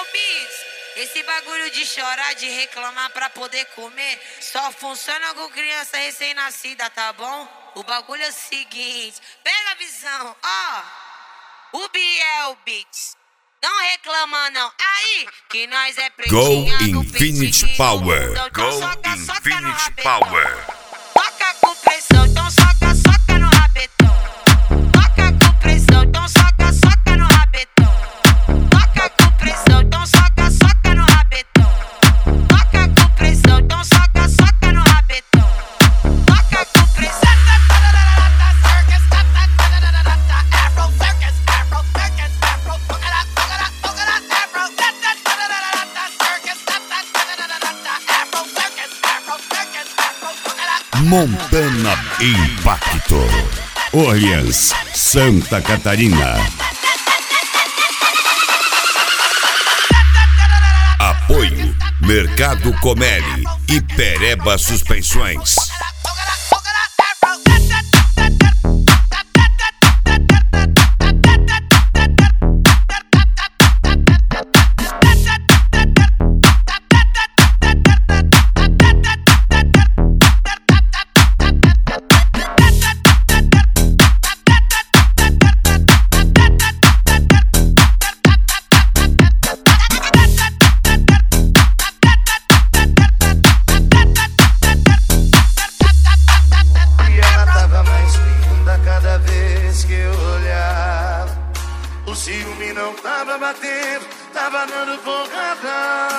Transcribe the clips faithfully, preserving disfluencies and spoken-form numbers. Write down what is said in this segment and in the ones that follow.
Ô Beats, esse bagulho de chorar, de reclamar pra poder comer, só funciona com criança recém-nascida, tá bom? O bagulho é o seguinte, pega a visão, ó. O Biel Beats, não reclama não. Aí, que nós é pretinha Go no Infinity peitinho. Power. Então, Go soca, soca no Infinity rabetão. Power. Toca com pressão, então soca, soca no rabetão. Toca com pressão, então soca, soca no rabetão. Toca com pressão, então soca, soca no rabetão. Toca com pressão, então soca, soca no rabetão. Toca com pressão. Montana Impacto, Orleans, Santa Catarina. Apoio Mercado Comelli e Pereba Suspensões. O ciúme não tava batendo, tava dando porrada.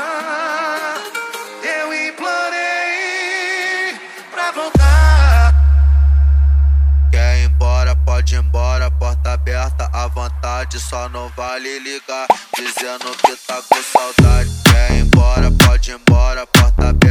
Eu implorei pra voltar. Quer ir embora, pode ir embora, porta aberta à vontade. Só não vale ligar, dizendo que tá com saudade. Quer ir embora, pode ir embora, porta aberta.